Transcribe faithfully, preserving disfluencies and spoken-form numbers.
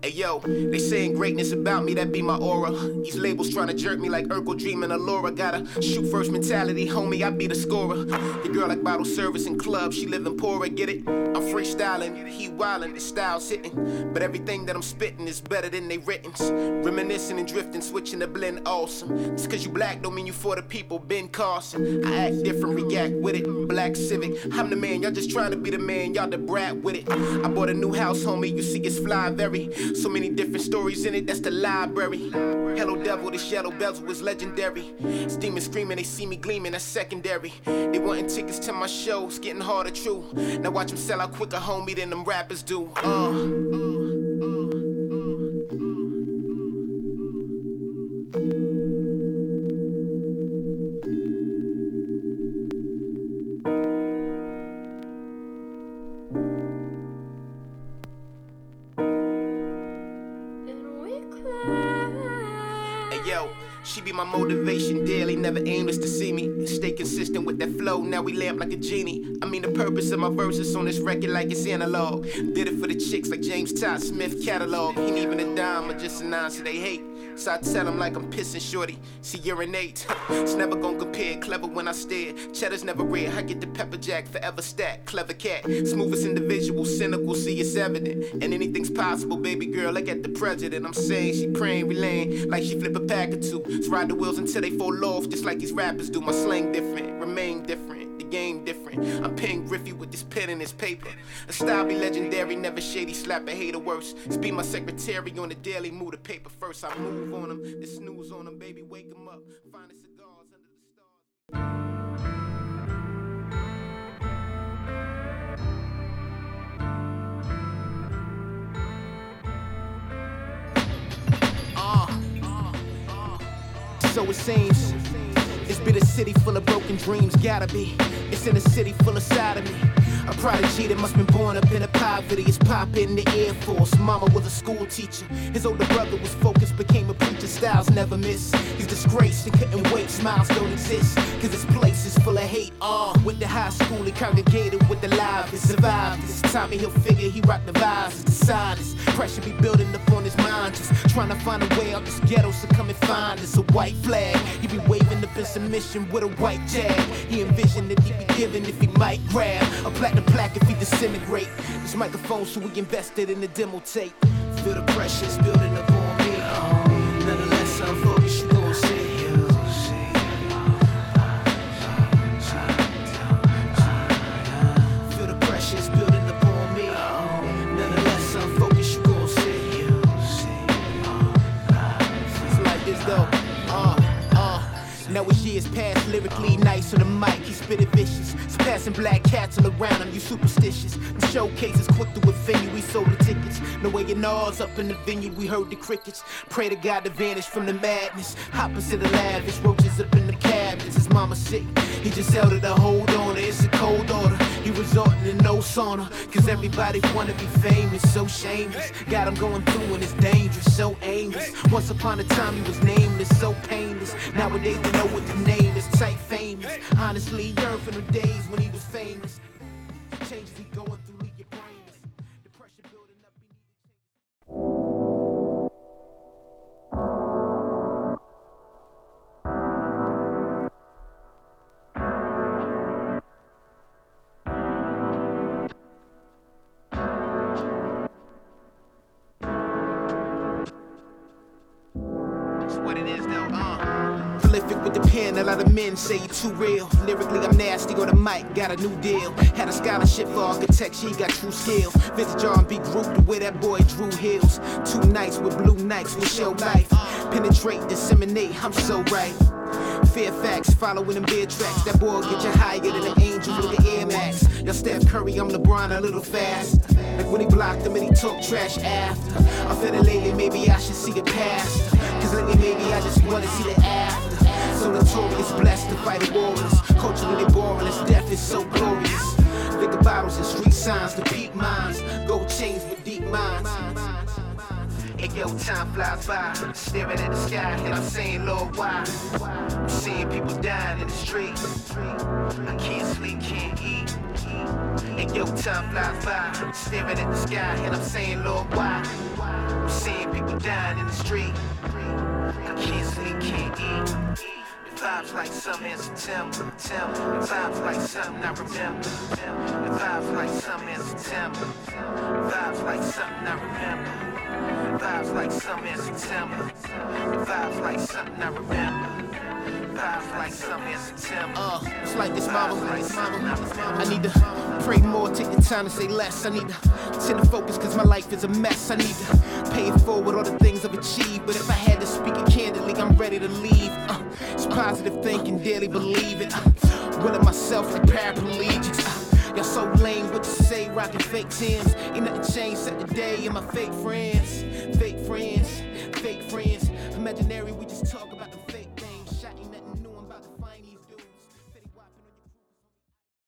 Hey yo, they saying greatness about me, that be my aura. These labels trying to jerk me like Urkel dreaming Allura. Got a shoot first mentality, homie, I be the scorer. Your girl like bottle service in clubs, she living poorer, get it? I'm freestyling, he wildin', his style's hitting. But everything that I'm spitting is better than they writtens. Reminiscing and drifting, switching to blend awesome. Just cause you black don't mean you for the people, Ben Carson. I act different, react with it, Black Civic. I'm the man, y'all just trying to be the man, y'all the brat with it. I bought a new house, homie, you see it's fly very. So many different stories in it, that's the library. Hello devil, this yellow bezel is legendary. It's demons screaming, they see me gleaming, that's secondary. They wanting tickets to my shows, getting harder true. Now watch them sell out quicker, homie, than them rappers do. Uh, uh. She be my motivation daily, never aimless to see me. Stay consistent with that flow, now we lamp like a genie. I mean the purpose of my verses on this record like it's analog. Did it for the chicks like James Todd Smith catalog. Ain't even a dime or just an ounce they hate. So I tell them like I'm pissing shorty, see urinate. It's never gonna compare, clever when I stare. Cheddar's never rare, I get the pepper jack, forever stack. Clever cat, smoothest individual, cynical, see it's evident. And anything's possible, baby girl, look at the president. I'm saying she praying, relaying, like she flip a pack or two. So ride the wheels until they fall off, just like these rappers do. My slang different, remain different, the game different. I'm Pen Griffey with this pen and this paper. A style be legendary, never shady, slap a hater worse. Be my secretary on the daily, move the paper first. I move on them, the snooze on them, baby, wake them up. Find the cigars under the stars. Uh, uh, uh. So it seems it's been a city full of broken dreams, gotta be. It's in a city full of sodomy. A prodigy that must been born up in a poverty. His papa in the Air Force, mama was a school teacher. His older brother was focused, became a preacher. Styles never miss. He's disgraced and couldn't wait. Smiles don't exist, cause this place is full of hate. Uh, with the high school, he congregated with the live. He survived this time, and he'll figure he rocked the vibes. It's the sinus, pressure be building up on his mind. Just trying to find a way out this ghetto, so come and find us a white flag. He be waving up in submission with a white jag. He envisioned that he'd be given if he might grab a platinum plaque if he disintegrate. This microphone, so we invested in the demo tape. Feel the pressure's building up on me. Nonetheless, I'm focused, you gon' see. Feel the pressure's building up on me. Nonetheless, I'm focused, you gon' see. It's like this though. Uh, uh. Now his years past, lyrically nice on the mic, he spit it vicious. It's passing black cats all around him, you superstitious. The showcases quick to a venue, we sold the tickets. No way in ours up in the venue, we heard the crickets. Pray to God to vanish from the madness. Opposite of lavish, roaches up in the cabinets. His mama sick, he just held her to hold on her. It's a cold order, he resorting to no sauna. Cause everybody wanna be famous, so shameless. Got him going through and it's dangerous, so aimless. Once upon a time he was nameless, so painless. Nowadays they know what the name is, tight famous. Honestly, yearn for the days when he was famous. Changes he going through, leave your brains. The pressure building up, he That's what it is now, uh. Prolific with the pen, a lot of men say you too real. Lyrically, I'm nasty on the mic, got a new deal. Had a scholarship for architecture, he got true skills. Vintage R and B group, the way that boy drew hills. Two nights with blue nights, we show life. Penetrate, disseminate, I'm so right. Fairfax, following them beer tracks. That boy get you higher than an angel with the Air Max. Y'all Steph Curry, I'm LeBron a little fast. Like when he blocked him and he talked trash after. I feel it lately, maybe I should see it past. Cause lately maybe I just wanna see the after. So notorious, blessed to fight the warriors. Culturally boring, as death is so glorious. Liquor bottles and street signs, the peak minds. Gold chains with deep minds. Hey yo, time flies by, staring at the sky, and I'm saying, Lord, why? I'm seeing people dying in the street. I can't sleep, can't eat. And yo, time flies by, staring at the sky, and I'm saying, Lord, why? I'm seeing people dying in the street. I can't sleep, can't eat. The vibes like summer in September. The vibes like something I remember. The vibes like summer in September. The vibes like something I remember. The vibes like summer in September. The vibes like something I remember. Vibes like summer in September. Uh, it's like this, mama. Like mama. I need to pray more, take the time to say less. I need to tend to focus cause my life is a mess. I need to pay it forward all the things I've achieved. But if I had to speak it candidly, I'm ready to leave. Uh, it's positive thinking, daily believe it. Uh, willing myself like paraplegics. Uh, y'all so lame, what you say, rockin' fake Timbs. Ain't nothing changed except the day and my fake friends. Fake friends, fake friends. Imaginary, we just talk about